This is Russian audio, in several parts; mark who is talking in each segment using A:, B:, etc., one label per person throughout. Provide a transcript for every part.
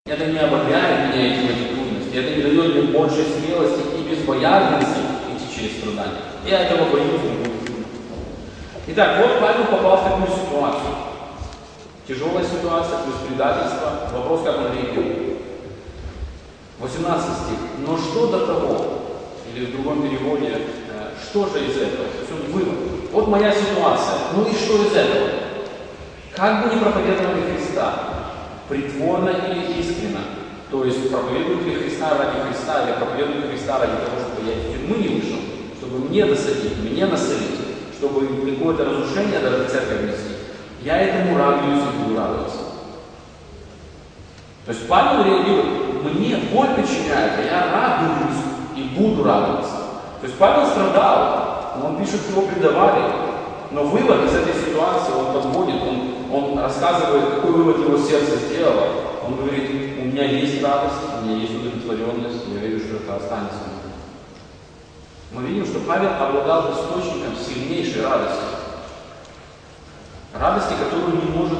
A: Это не ободряет меня идти в эти трудности, это не дает мне больше смелости и безбоязненности идти через страдания. Я этого боюсь, не буду. Итак, вот Павел попал в такую ситуацию. Тяжелая ситуация, плюс предательство. Вопрос, как он реагирует. 18 стих. Но что до того? Или в другом переводе, что же из этого? То есть он вывод. Вот моя ситуация. Ну и что из этого? Как бы ни проповедовали Христа, притворно или искренно, то есть проповедуют ли Христа ради Христа, или проповедуют Христа ради того, чтобы я из тюрьмы не вышел, чтобы мне досадить, мне насолить, чтобы какое-то разрушение даже в церковь внести, я этому радуюсь и буду радоваться. То есть Павел реагирует, мне боль причиняет, а я радуюсь и буду радоваться. То есть Павел страдал, он пишет, что его предавали, но вывод из этой ситуации он подводит, он рассказывает, какой вывод его сердце сделало. Он говорит, у меня есть радость, у меня есть удовлетворенность, я верю, что это останется. Мы видим, что Павел обладал источником сильнейшей радости. Радости, которую не может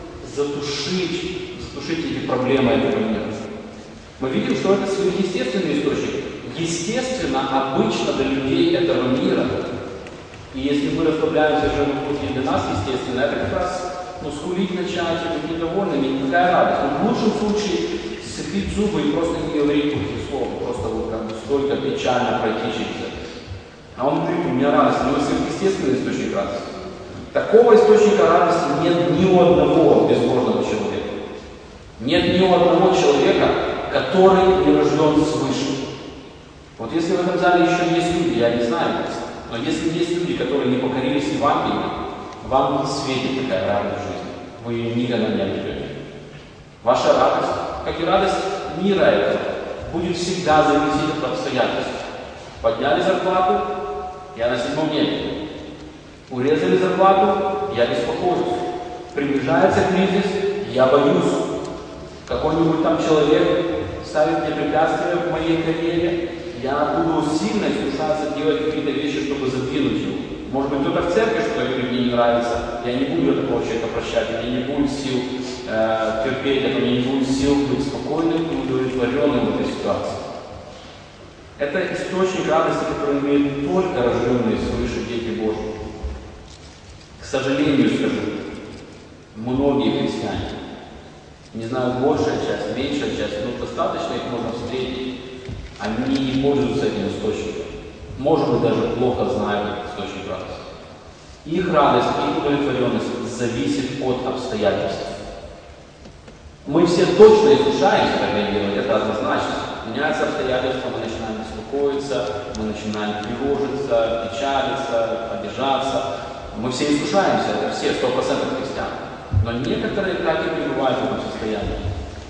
A: затушить эти проблемы этого мира. Мы видим, что это сверхъестественный источник. Естественно, обычно для людей этого мира. И если мы расслабляемся же внутри для нас, естественно, это как раз скулить начать, быть недовольными, никакая радость. Но в лучшем случае сцепить зубы и просто не говорить плохих слов, просто вот как бы столько печально пройти через это. А он говорит, у меня радость, но это сверхъестественный источник радости. Такого источника радости нет ни у одного безбожного человека. Нет ни у одного человека, который не рожден свыше. Вот если в этом зале еще есть люди, я не знаю, но если есть люди, которые не покорились Евангелию, вам не светит такая радость в жизни. Вы ее никогда не обретете. Ваша радость, как и радость мира этого, будет всегда зависеть от обстоятельств. Подняли зарплату, я на 7-м небе. Урезали зарплату, я беспокоюсь. Приближается кризис, я боюсь. Какой-нибудь там человек ставит мне препятствия в моей карьере, я буду сильно искушаться делать какие-то вещи, чтобы задвинуть его. Может быть, кто-то в церкви что-то говорит, мне не нравится, я не буду такого человека прощать, у меня не будет сил терпеть это, у меня не будет сил быть спокойным и удовлетворенным в этой ситуации. Это источник радости, который имеют только рожденные свыше дети Божьи. К сожалению, скажу, многие христиане, не знаю, большая часть, меньшая часть, но достаточно их можно встретить, они не пользуются этим источником. Может быть, даже плохо знают источник радости. Их радость, их удовлетворенность зависит от обстоятельств. Мы все точно искушаемся так реагировать, это однозначно. Меняются обстоятельства, мы начинаем беспокоиться, мы начинаем тревожиться, печалиться, обижаться. Мы все искушаемся, это все, 100% христиан. Но некоторые так и пребывают в этом состоянии.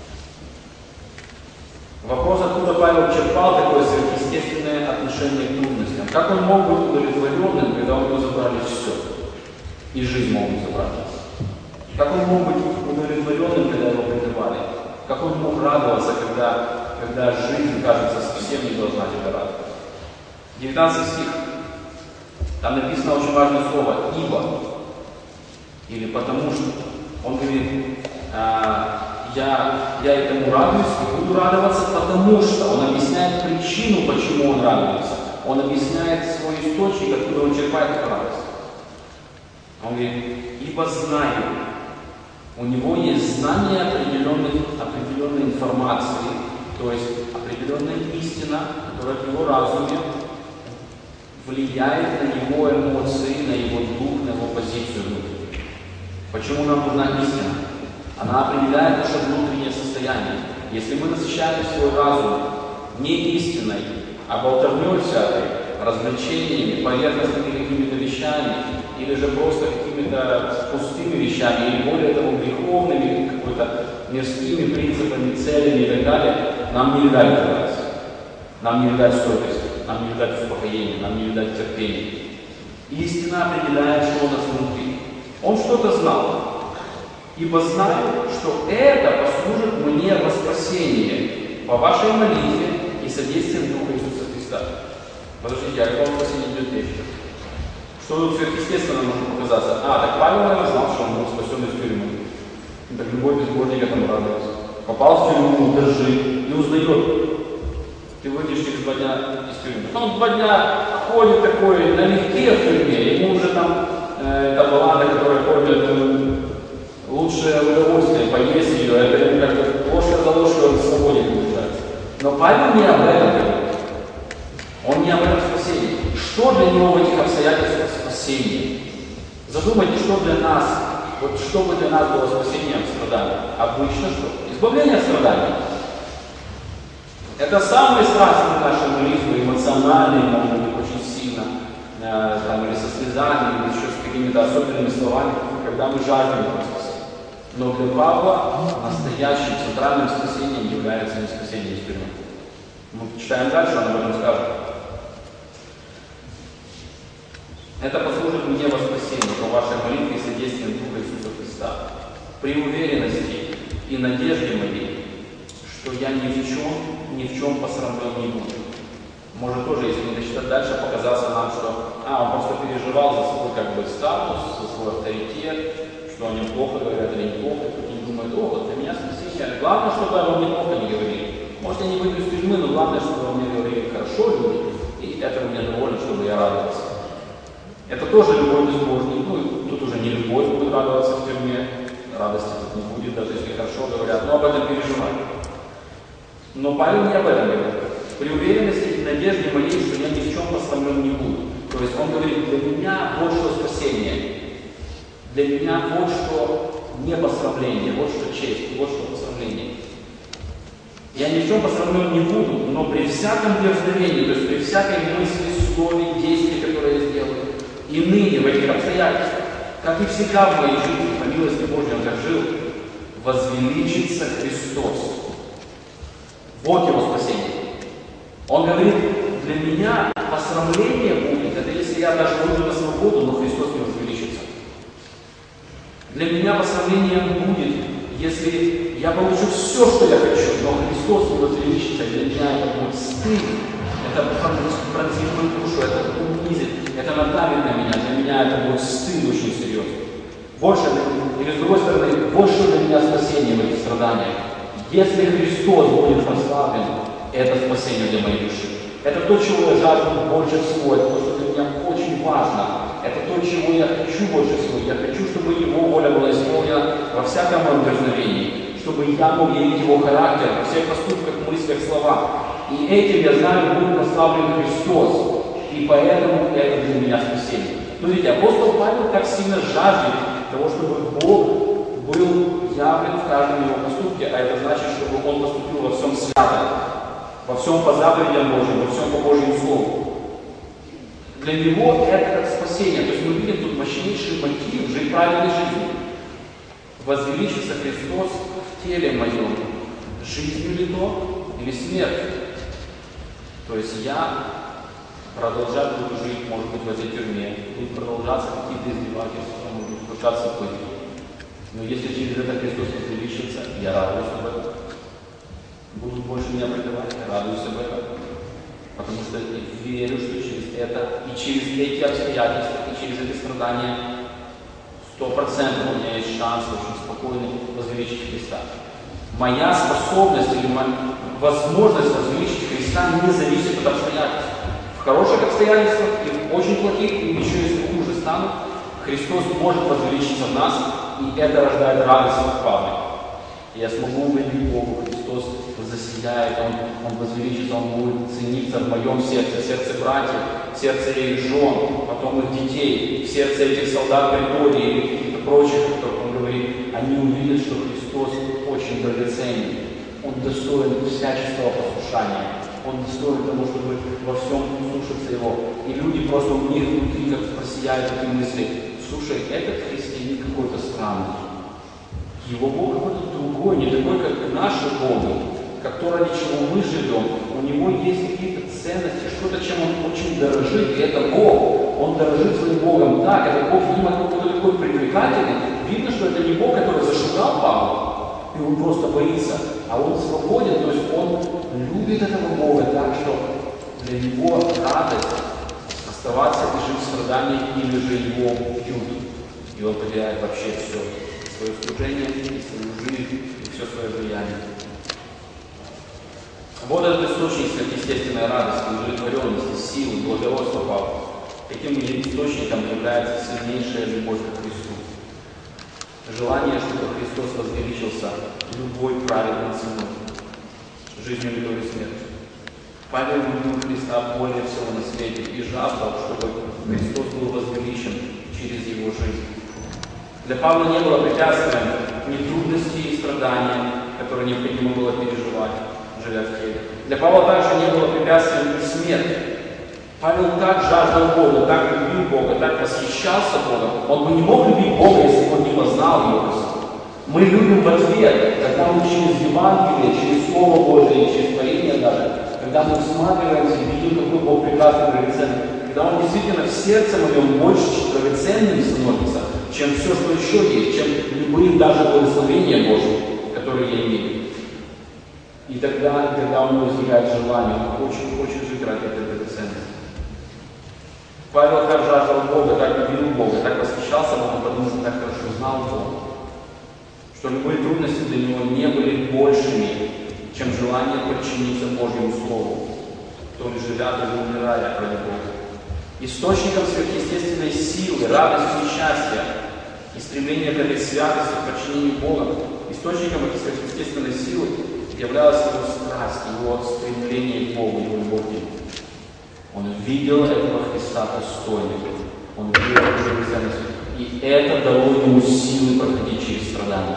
A: Вопрос, откуда Павел черпал такое сверхъестественное отношение к трудностям. Как он мог быть удовлетворенным, когда у него забрали все? И жизнь могут забрать. Как он мог быть удовлетворенным, когда его предавали? Как он мог радоваться, когда жизнь, кажется, совсем не должна тебя радовать? 19 стих. Там написано очень важное слово «ибо». Или «потому что». Он говорит, я этому радуюсь и буду радоваться, потому что. Он объясняет причину, почему он радуется. Он объясняет свой источник, откуда он черпает эту радость. Он говорит, ибо знаю. У него есть знание определенной информации, то есть определенная истина, которая в его разуме влияет на его эмоции, на его дух, на его позицию внутри. Почему нам нужна истина? Она определяет наше внутреннее состояние. Если мы насыщаем свой разум не истиной, а болтовней всякой, развлечениями, поверхностными какими-то вещами, или же просто какими-то пустыми вещами, или более того, греховными, какими-то мирскими принципами, целями и так далее, нам не видать радости, нам не видать стойкости, нам не видать успокоения, нам не видать терпения. Истина определяет, что у нас внутри. Он что-то знал. Ибо знаю, что это послужит мне во спасение по вашей молитве и содействием Духа Иисуса Христа. Подождите, о каком спасении идет речь? Что тут сверхъестественно может показаться? Так Павел, наверное, знал, что он был спасен из тюрьмы. Так любой безбожник этому радуется. попал в тюрьму, держит, и узнает. Ты выйдешь через 2 дня из тюрьмы. Потом 2 дня ходит такой налегке в тюрьме, ему уже там эта баллада, которая кормит лучшее удовольствие, поесть ее, это ему как-то ложка за ложкой он в свободе получается. Но Павел не об этом говорит. Он не об этом спасении. Что для него в этих обстоятельствах спасение? Задумайтесь, что для нас, вот что бы для нас было спасением страданий? Обычно что? Избавление от страданий. Это самые страстные наши молитвы, эмоциональные, может быть, очень сильно, там, или со слезами, или еще с какими-то особенными словами, когда мы жаждем этого спасения. Но для Павла настоящим центральным спасением является не спасение из тюрьмы. Мы читаем дальше, он об этом скажет. Это послужит мне во спасение по вашей молитве и содействию Духа Иисуса Христа. При уверенности и надежде моей, что я ни в чем посрамлен не буду. Может тоже, если не дочитать дальше, показаться нам, что он просто переживал за свой статус, за свой авторитет, что о нем плохо говорят или неплохо, и не думают, вот для меня спасение. Главное, чтобы обо мне плохо не говорили. Может, я не выйду из тюрьмы, но главное, чтобы обо мне говорили хорошо люди, и этого мне довольно, чтобы я радовался. Это тоже любовь безбожник. Тут уже не любовь будет радоваться в тюрьме, радости тут не будет, даже если хорошо говорят, но об этом переживают. Но Павел не об этом говорит. При уверенности и надежде моей, что я ни в чем посрамлен не буду. То есть он говорит, для меня вот что спасение. Для меня вот что не посрамление, вот что честь, вот что посрамление. Я ни в чем посрамлен не буду, но при всяком дерзновении, то есть при всякой мысли, слове, действии, которое я сделаю, и ныне в этих обстоятельствах, как и всегда в моей жизни, по милости Божьей он так жил, возвеличится Христос. Вот его спасение. Он говорит, для меня посрамление будет, это если я даже выйду на свободу, но Христос не возвеличится. Для меня посрамление будет, если я получу все, что я хочу, но Христос не возвеличится. Для меня это будет стыд, это пронзит мою душу, это унизит, это надавит на меня. Для меня это будет стыд очень серьезный. Больше, или с другой стороны, больше для меня спасение в этих страданиях. Если Христос будет прославлен, это спасение для моей души. Это то, чего я жажду больше всего, это то, что для меня очень важно. Это то, чего я хочу больше всего. Я хочу, чтобы Его воля была исполнена во всяком моем дерзновении, чтобы я мог явить Его характер во всех поступках, мыслях, словах. И этим, я знаю, будет прославлен Христос. И поэтому это для меня спасение. Смотрите, апостол Павел так сильно жаждет того, чтобы Бог был явлен в каждом его поступке, а это значит, чтобы он поступил во всем свято, во всем по заповедям Божьим, во всем по Божьему Слову. Для него это как спасение. То есть мы видим тут мощнейший мотив жить правильной жизнью. Возвеличится Христос в теле моем, жизнью ли то или смертью. То есть я продолжать буду жить, может быть, в этой тюрьме, будут продолжаться какие-то издевательства, может быть, включаться пытки. Но если через это Христос возвеличится, я радуюсь об этом. Будут больше меня предавать, я радуюсь об этом. Потому что я верю, что через это, и через эти обстоятельства, и через эти страдания 100% у меня есть шанс очень спокойно возвеличить Христа. Моя способность или моя возможность возвеличить Христа не зависит от обстоятельств. В хороших обстоятельствах и в очень плохих, и еще если хуже станут, Христос может возвеличиться в нас, и это рождает радость в Павле. Я смогу угодить Богу, Христос засияет, Он возвеличится, Он будет цениться в моем сердце, в сердце братьев, в сердце их жен, потом их детей, в сердце этих солдат притории или каких-то прочих, о которых Он говорит. Они увидят, что Христос очень драгоценен, Он достоин всяческого послушания. Он достоин того, чтобы во всем слушаться Его. И люди просто у них внутри как просияют эти мысли. Слушай, этот христианин какой-то странный. Его Бог какой-то другой, не такой, как наши Боги, как то, ради чего мы живем. У него есть какие-то ценности, что-то, чем он очень дорожит, и это Бог. Он дорожит своим Богом так, этот Бог видимо какой-то такой привлекательный. Видно, что это не Бог, который зашугал Павла, и он просто боится, а он свободен, то есть он любит этого Бога так, что для него радость оставаться и жить в страдании, или же его убьют. И он потеряет вообще все, свое служение, и свою жизнь, и все свое влияние. Вот этот источник сверхъестественной радости, удовлетворенности, силы, благородства Павла. Таким источником является сильнейшая любовь к Христу. Желание, чтобы Христос возвеличился любой праведной ценой, жизнью любой смерти. Павел любил Христа более всего на свете и жаждал, чтобы Христос был возвеличен через его жизнь. Для Павла не было препятствием ни трудности и страдания, которые необходимо было переживать, живя в теле. Для Павла также не было препятствием и смерти. Павел так жаждал Бога, так любил Бога, так восхищался Богом. Он бы не мог любить Бога, если бы он не познал Его. Мы любим в ответ, когда мы через Евангелие, через Слово Божие, через творение даже, когда мы всматриваемся и видим, какой Бог прекрасный, драгоценный, когда Он действительно в сердце моем больше драгоценным становится, чем все, что еще есть, чем любые даже благословения Божьи, которые я имею. И тогда у него возникает желание, он хочет жить ради этой драгоценности. Павел так жаждал Бога, так любил Бога, так восхищался Богом, потому что так хорошо знал Бога, что любые трудности для него не были большими, чем желание подчиниться Божьему Слову, то ли живя, то ли умирая ради Бога. Источником сверхъестественной силы, радости и счастья, и стремления к этой святости, к подчинению Бога, источником этой сверхъестественной силы являлась его страсть, его стремление к Богу, его любовь к Нему. Он видел этого Христа достойным, он видел эту ценность, и это дало ему силы проходить через страдания.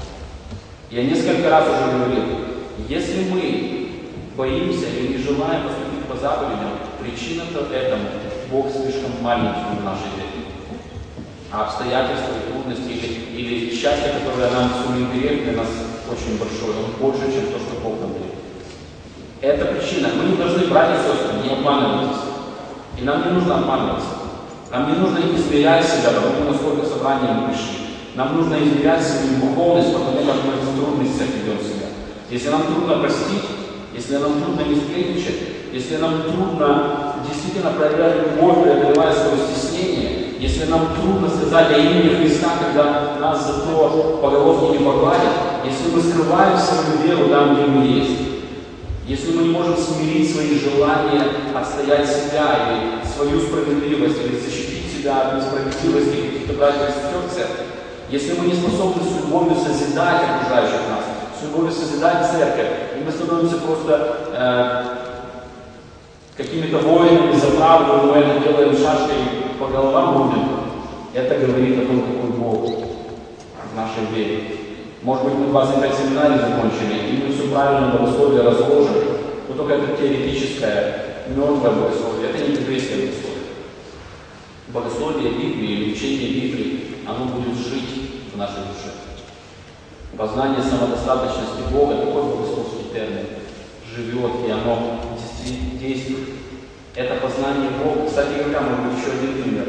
A: Я несколько раз уже говорил, если мы боимся или не желаем поступить по заповедям, причина-то этому Бог слишком маленький в нашей жизни. А обстоятельства и трудности или счастье, которое нам сулит грех, для нас очень большое, он больше, чем то, что Бог нам дает. Это причина. Мы не должны, братья и сестры, не обманывайтесь. И нам не нужно обманываться. Нам не нужно измерять себя, потому на сколько собраний мы пришли. Нам нужно измерять свою духовность, потому как мы в трудностях ведем себя. Если нам трудно простить, если нам трудно не сплетничать, если нам трудно действительно проявлять любовь, преодолевая свое стеснение, если нам трудно сказать о имени Христа, когда нас за то по головке не погладят, если мы скрываем свою веру там, где мы есть, если мы не можем смирить свои желания, отстоять себя или свою справедливость, или защитить себя от несправедливости каких-то братьев и сестер в церкви, если мы не способны с любовью созидать окружающих нас, с любовью созидать церковь, и мы становимся просто какими-то воинами за правду, мы это делаем шашкой по головам будем, это говорит о том, какой Бог в нашей вере. Может быть, мы 25 семинарий закончили, и мы все правильно богословие разложим, но только это теоретическое, мертвое богословие, это не библейское богословие. Богословие Библии или учение Библии, оно будет жить в нашей душе. Познание самодостаточности Бога, такой богословский термин, живет, и оно действует. Это познание Бога. Кстати говоря, может быть, еще один пример.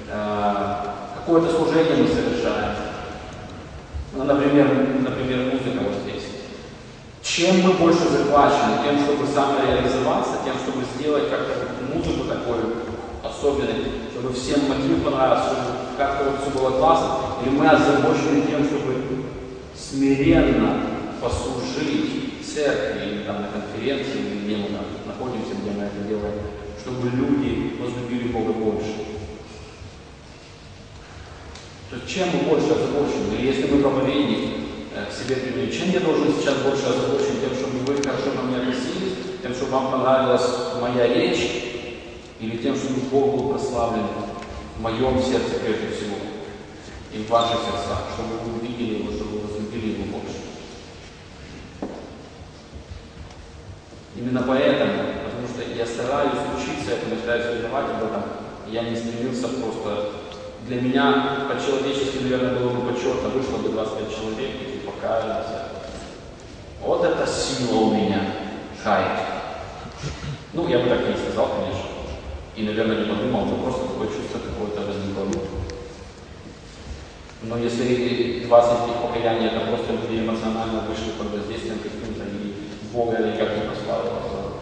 A: Какое-то служение мы совершаем. Ну, например, музыка вот здесь. Чем мы больше захвачены? Тем, чтобы самореализоваться, тем, чтобы сделать как-то музыку такую особенную, чтобы всем мотив понравился, чтобы как-то вот все было классно, или мы озабочены тем, чтобы смиренно послужить церкви, или там на конференции, или где мы там находимся, где мы это делаем, чтобы люди возлюбили Бога больше. То есть чем мы больше озабочены? Или если мы проповедник к себе привели, чем я должен сейчас больше озабочен? Тем, чтобы вы хорошо на меня относились, тем, чтобы вам понравилась моя речь, или тем, чтобы Бог был прославлен в моем сердце прежде всего, и в ваших сердцах, чтобы вы увидели Его, чтобы вы возлюбили Его больше. Именно поэтому, потому что я стараюсь учиться этому, стараюсь узнавать об этом, я не стремился просто. Для меня по-человечески, наверное, было бы почетно, вышло бы 25 человек, и покаялись. Вот это сила у меня, кайф. Ну, я бы так не сказал, конечно. И, наверное, не подумал, но просто такое чувство какое-то возникло. Но если 20 их покаяний, это просто люди эмоционально вышли под воздействием каким-то, и Бога никак не прославило.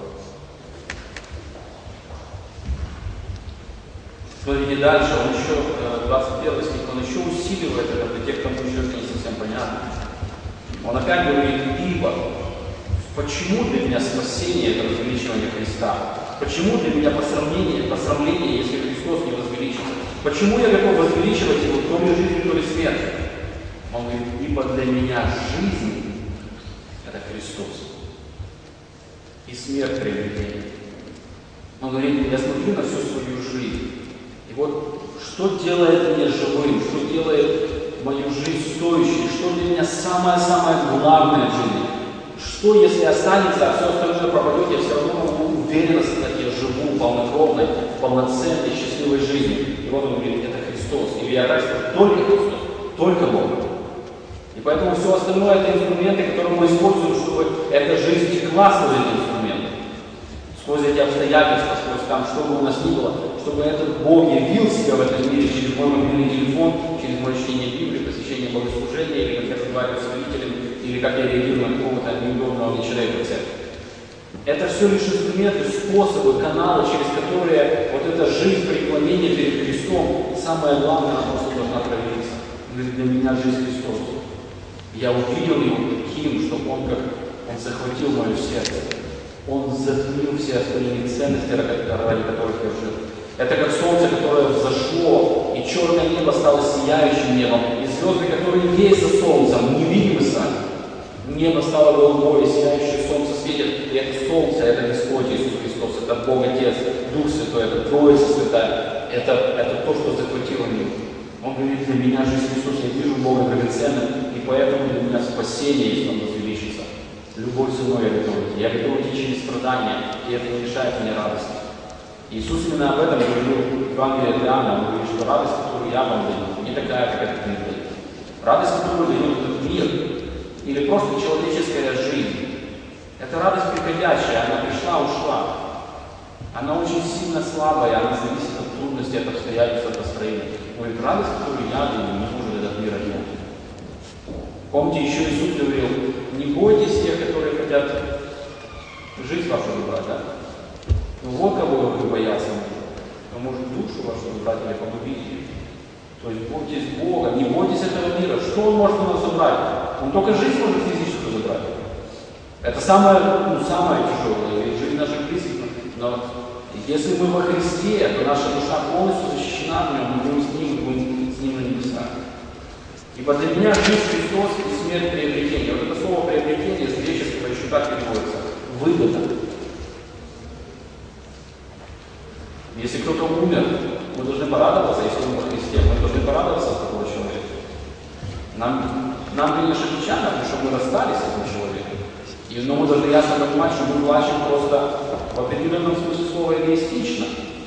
A: Смотрите дальше, он еще, 21 стих, он еще усиливает это для тех, кому еще это не совсем понятно. Он опять говорит, ибо Почему для меня спасение – это возвеличивание Христа? Почему для меня посрамление, если Христос не возвеличится? Почему я готов возвеличивать Его, то ли жизнь, то ли смерть? Он говорит, ибо для меня жизнь – это Христос. И смерть – приобретение. Он говорит, я смотрю на всю свою жизнь. И вот что делает меня живым, что делает мою жизнь стоящей, что для меня самое-самое главное в жизни. Что, если останется, а все остальное пропадет, я все равно могу уверенно сказать, я живу полнокровной, полноценной, счастливой жизнью. И вот он говорит, это Христос. Или я так скажу, только Христос, только Бог. И поэтому все остальное это инструменты, которые мы используем, чтобы эта жизнь текла сквозь эти инструменты. Сквозь эти обстоятельства, сквозь там, что бы у нас ни было, чтобы этот Бог явил себя в этом мире через мой мобильный телефон, через мое чтение Библии, посвящение богослужения, или как я разговариваю с родителями, или как я реагирую на какого-то неудобного мне человека в церкви. Это все лишь инструменты, способы, каналы, через которые вот эта жизнь преклонения перед Христом, самое главное, она просто должна проявиться. Для меня жизнь Христос. Я увидел Его таким, что Он захватил мое сердце. Он затмил все остальные ценности, ради которых я жил. Это как солнце, которое взошло, и черное небо стало сияющим небом, и звезды, которые есть за солнцем, невидимы сами. Небо стало голубое, сияющее солнце светит, и это солнце, это Господь Иисус Христос, это Бог Отец, Дух Святой, это Троица Святая, это то, что захватило мир. Он говорит, для меня жизнь Христос, я вижу Бога драгоценным, и поэтому для меня спасение, если Он возвеличится. Любой ценой я готов идти. Я готов идти через страдания, и это не лишает меня радости. Иисус именно об этом говорил в Евангелии от Иоанна. Он говорит, что радость, которую я вам даю, не такая, как этот мир дает. Радость, которую дает этот мир, или просто человеческая жизнь, это радость приходящая, она пришла, ушла. Она очень сильно слабая, она зависит от трудностей, от обстоятельств, от настроения. Говорит, радость, которую я даю, не может этот мир отнять. Помните, еще Иисус говорил, не бойтесь тех, которые хотят жизнь вашу забрать, да? Но вот кого вы боятся, кто может душу вашу забрать или погубить ее. То есть бойтесь Бога, не бойтесь этого мира. Что Он может у нас забрать? Он только жизнь может физическую забрать. Это самое тяжелое, ведь жизнь наших близких. Но если мы во Христе, то наша душа полностью защищена в Нем, мы будем с Ним на небесах. Ибо для меня жизнь Христос и смерть приобретение. Вот это слово приобретение с греческого еще так переводится. Выгода. Если кто-то умер, мы должны порадоваться, если он во Христе, мы должны порадоваться от такого человека. Нам, конечно, печально, потому что мы расстались с этим человеком. Но мы должны ясно понимать, что мы плачем просто в определенном смысле слова эгоистично.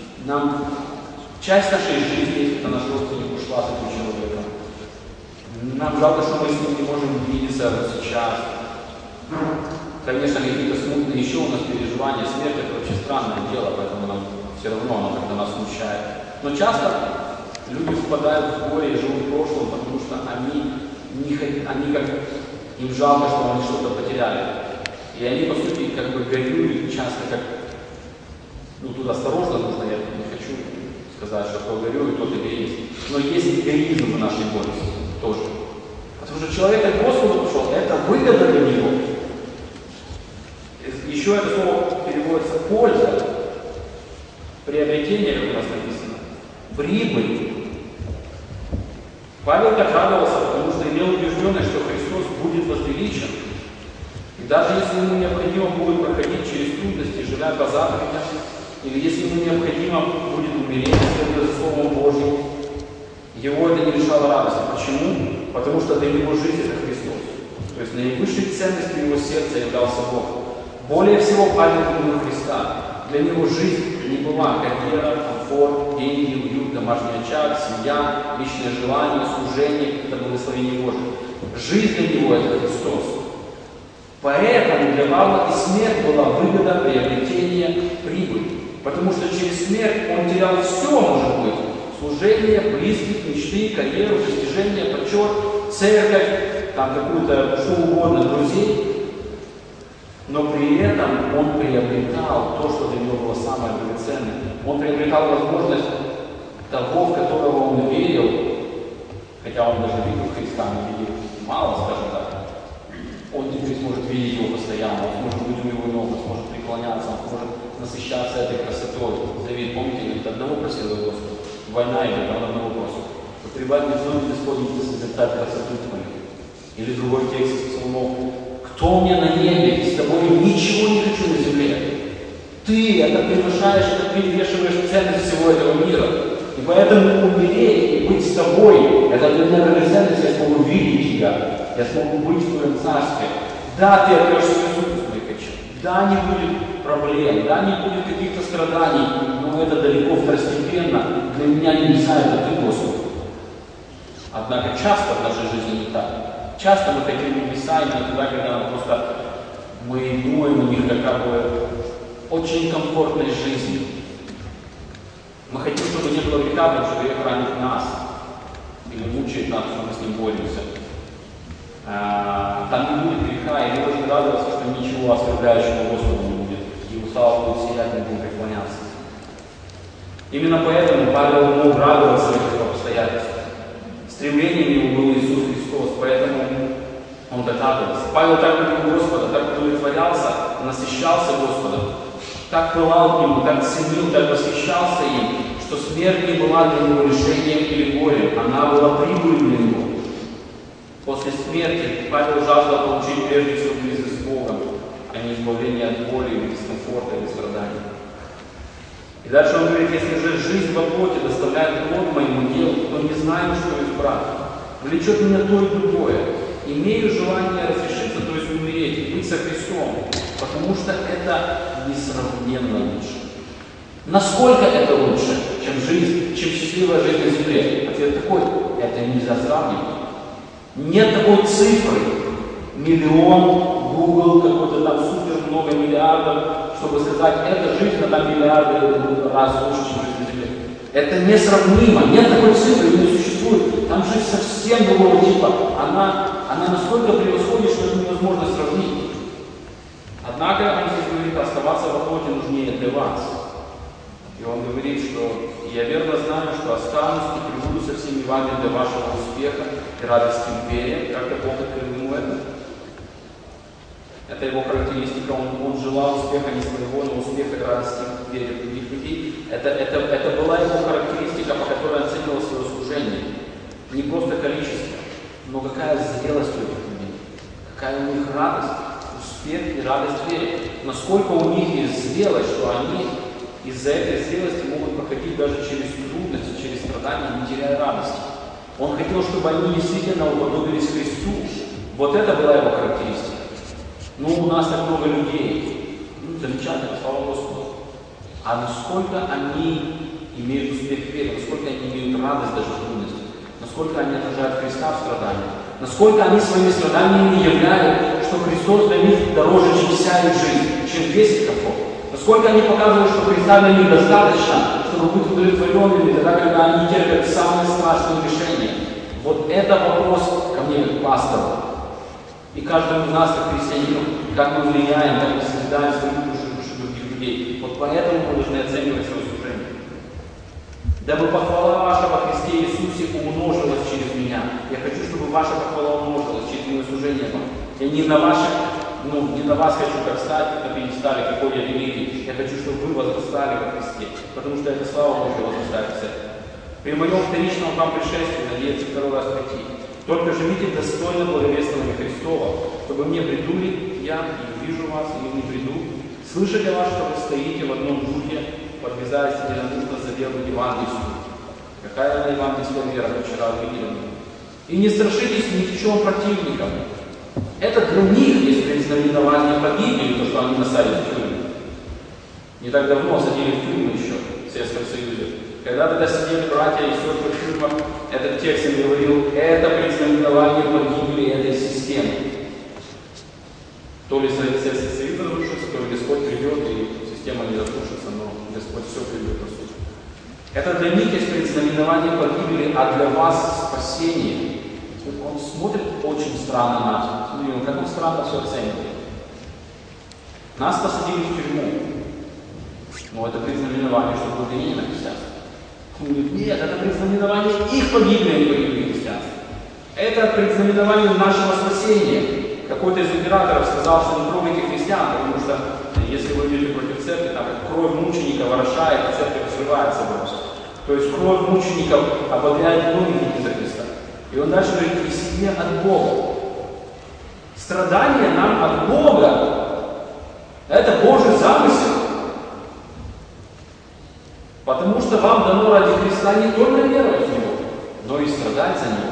A: Часть нашей жизни, если это наш родственник, ушла с этим человеком. Нам жалко, что мы с ним не можем видеться вот сейчас. Конечно, какие-то смутные еще у нас переживания. Смерть — это вообще странное дело, поэтому нам все равно оно как-то нас смущает. Но часто люди впадают в горе и живут в прошлом, потому что они как им жалко, что они что-то потеряли. И они, по сути, как бы горюют часто, как, тут осторожно нужно, я не хочу сказать, что кто горюет, тот эгоист. Но есть эгоизм в нашей горести тоже. Потому что человек к Господу пошел, это выгода для него. Еще это слово переводится польза, приобретение, как у нас написано, прибыль. Павел так радовался, потому что имел убежденность, что Христос будет возвеличен. И даже если ему необходимо будет проходить через трудности, живя по заповедям, или если ему необходимо будет умереть, следуя за Словом Божьим, его это не лишало радости. Почему? Потому что для него жизнь — это Христос. То есть наивысшей ценностью его сердца являлся Бог. Более всего Павел любил Христа. Для него жизнь не была карьера, комфорт, деньги, уют, домашний очаг, семья, личное желание, служение, это благословение Божие. Жизнь для него — это Христос. Поэтому для Павла и смерть была выгода, приобретение, прибыль. Потому что через смерть он терял все, может быть. Служение, близких, мечты, карьеру, достижения, почет, церковь, там какую-то, что угодно, друзей. Но при этом он приобретал то, что для него было самое драгоценное. Он приобретал возможность того, в которого он верил, хотя он даже видел Христа, но видел мало, скажем так. Он теперь сможет видеть его постоянно, он сможет преклоняться, он может насыщаться этой красотой. Давид, помните, говорит, одного просил Господа, война идет, он одного просит. Прибавь мне в доме Господнем, ты созерцать красоту твою. Или другой текст из Псалмов. Кто мне на небе, и с тобой ничего не хочу на земле. Ты это превышаешь, это перевешиваешь ценность всего этого мира. И поэтому умереть и быть с тобой, это для меня такая ценность, я смогу видеть тебя, я смогу быть в твоем царстве. Да, ты отрешься Иисусу, да, не будет проблем, да, не будет каких-то страданий, но это далеко второстепенно. Для меня нельзя, это ты, Господи. Однако часто в нашей жизни не так. Часто мы хотим небеса именно тогда, когда мы думаем о них как бы очень комфортной жизни. Мы хотим, чтобы не было греха, потому что грех ранит нас или мучает нас, что мы с ним боремся. Там не будет греха, и мы должны радоваться, что ничего оскорбляющего Господу не будет. И у слава будет сиять, мы будем преклоняться. Именно поэтому Павел мог радоваться в этих обстоятельствах. Стремлением его был Иисус Христос, поэтому он так радовался. Павел так любил Господа, так удовлетворялся, насыщался Господом, так пылал к Нему, так ценил, так восхищался им, что смерть не была для него лишением или горем, она была прибылью для него. После смерти Павел жаждал получить прежде всего близость с Богом, а не избавление от боли, или дискомфорта, или страданий. И дальше он говорит, если же жизнь во плоти доставляет плод моему делу, то не знаю, что избрать. Влечет меня то и другое. Имею желание разрешиться, то есть умереть, быть со Христом, потому что это несравненно лучше. Насколько это лучше, чем жизнь, чем счастливая жизнь на земле? Ответ такой, это нельзя сравнивать. Нет такой цифры, миллион, Google, какой-то там супер много миллиардов, чтобы сказать, эта жизнь, она миллиарды раз лучше, чем жизнь на земле. Это несравнимо, нет такой цифры, не существует. Там жизнь совсем другого типа. Она настолько превосходит, что это невозможно сравнить. Однако, он здесь говорит, оставаться во плоти нужнее для вас. И он говорит, что я верно знаю, что останусь и прибуду со всеми вами для вашего успеха и радости в вере. Как-то Бог открыл ему это. Это его характеристика. Он желал успеха не своего, но успеха и радости в вере других людей. Это была его характеристика, по которой он оценивал свое служение. Не просто количество, но какая зрелость у этих людей. Какая у них радость, успех и радость в вере. Насколько у них есть зрелость, что они из-за этой зрелости могут проходить даже через трудности, через страдания, не теряя радости. Он хотел, чтобы они действительно уподобились Христу. Вот это была его характеристика. Ну, у нас так много людей. Ну, замечательно, слава Господу. А насколько они имеют успех в вере, насколько они имеют радость даже в трудности, насколько они отражают Христа в страданиях, насколько они своими страданиями являют, что Христос для них дороже, чем вся их жизнь, чем весь их комфорт. Насколько они показывают, что Христа для них достаточно, чтобы быть удовлетворенными, тогда, когда они терпят самые страшные лишения. Вот это вопрос ко мне как пастору. И каждому из нас, как христианинов, как мы влияем, как мы созидаем свою душу других людей. Вот поэтому мы должны оценивать свое служение. Дабы похвала ваша во Христе Иисусе умножилась через меня. Я хочу, чтобы ваша похвала умножилась через мое служение вам. Я не на вас хочу как стать на пьедестале, какой я великий. Я хочу, чтобы вы возрастали во Христе, потому что это слава Божья возрастает в церкви. При моем вторичном вам пришествии надеяться второй раз прийти. Только живите достойно благовествования Христова, чтобы мне приду ли я и увижу вас, или не приду, слышать о вас, что вы стоите в одном духе, подвязаясь единодушно за веру евангельскую. Какая она евангельская вера, вчера увидели. И не страшитесь ни в чем противникам. Это для них есть предзнаменование погибели, то, что они насадили в тюрьму. Не так давно садили в тюрьму еще в Советском Союзе. Когда тогда сидели братья и сестры в тюрьмах, этот текст им говорил, это предзнаменование погибели этой системы. То ли Советский Союз разрушится, то ли Господь придет, и система не разрушится, но Господь все придет на суд. Это для них есть предзнаменование погибели, а для вас спасение. Он смотрит очень странно на нас. Смотрите, как он странно все оценивает. Нас посадили в тюрьму. Но это предзнаменование, что благодарение на христианство. Он говорит, нет, это предзнаменование их погибли, а не погибли христианства. Это предзнаменование нашего спасения. Какой-то из императоров сказал, что не трогайте христиан, потому что если вы идете против церкви, там как кровь мучеников орошает, и церковь взрывается просто. То есть кровь мучеников ободряет многих за Христа. И он дальше говорит, и себе от Бога. Страдание нам от Бога. Это Божий замысел. Потому что вам дано ради Христа не только веровать в Него, но и страдать за Него.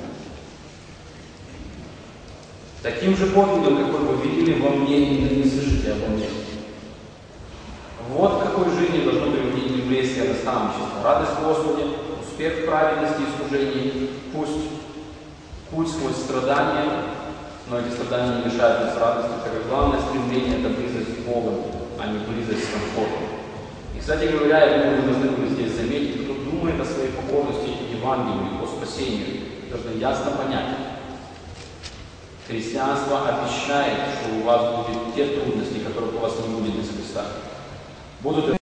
A: Таким же подвигом, какой вы видели во мне, и не слышите обо мне. Вот к какой жизни должно приводить еврейское наставничество. Радость в Господе, успех в праведности и служении. Пусть путь сквозь страдания, но эти страдания не лишают нас радости, так как главное стремление – это близость с Богом, а не близость с комфортом. И, кстати говоря, я думаю, вы должны были здесь заметить, кто думает о своей покорности к Евангелию, о спасению, должны ясно понять. Христианство обещает, что у вас будут те трудности, которых у вас не будет без Христа. Будут